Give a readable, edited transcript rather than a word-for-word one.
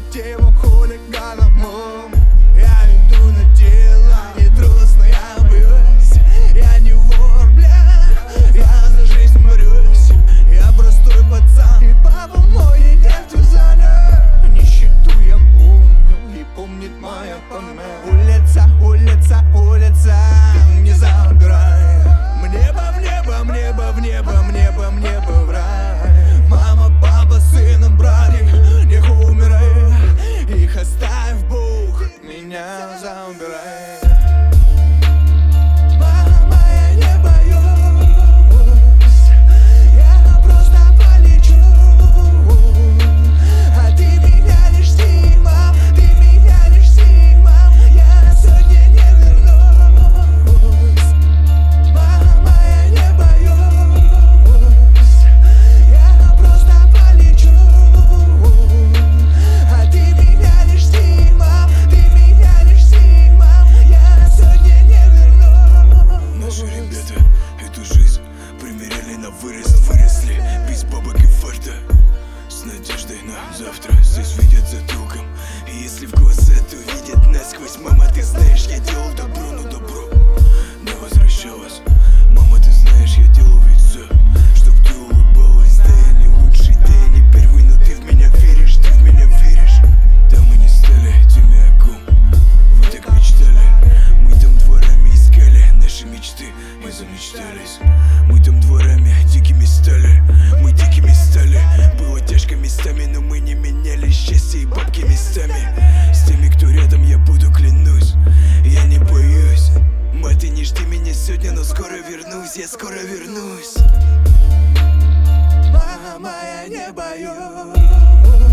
мотивом хулиганом. Я иду на дела, не трус, но я боюсь. Я не вор, бля, я за жизнь борюсь. Я простой пацан, и папа мой не нефтью занят. Нищету я помню, и помнит моя память. Улица, улица, улица, не забирай. Небо, в небо, в небо, в небо, в небо, в небо, в рай. Мама, папа, сыном, братья, не умирай. Их оставь, Бог, меня забирай. Мама, я не боюсь, я просто полечу. А ты меня не жди, мам, ты меня не жди, мам. Я сегодня не вернусь. Мама, я не боюсь, я просто полечу. А ты меня не жди, мам, ты меня не жди, мам. Я сегодня не вернусь. Наши ребята эту жизнь примеряли на вырост, выросли без бабок и фарта, с надеждой на завтра. Здесь видят затылком, и если в глаза, то видят насквозь. Мама, ты знаешь, я делал добро, но добро не возвращалось. Мама, ты знаешь, я делал ведь все, чтоб ты улыбалась. Да я не лучший, да я не первый, но ты в меня веришь, ты в меня веришь. Да мы не стали теми, о ком вы так мечтали. Мы там дворами искали наши мечты и замечтались. Мы там дворами дикими стали, мы дикими стали. Было тяжко местами, но мы не меняли счастье и бабки местами. С теми, кто рядом, я буду, клянусь, я не боюсь. Мать, ты не жди меня сегодня, но скоро вернусь, я скоро вернусь. Мама, я не боюсь.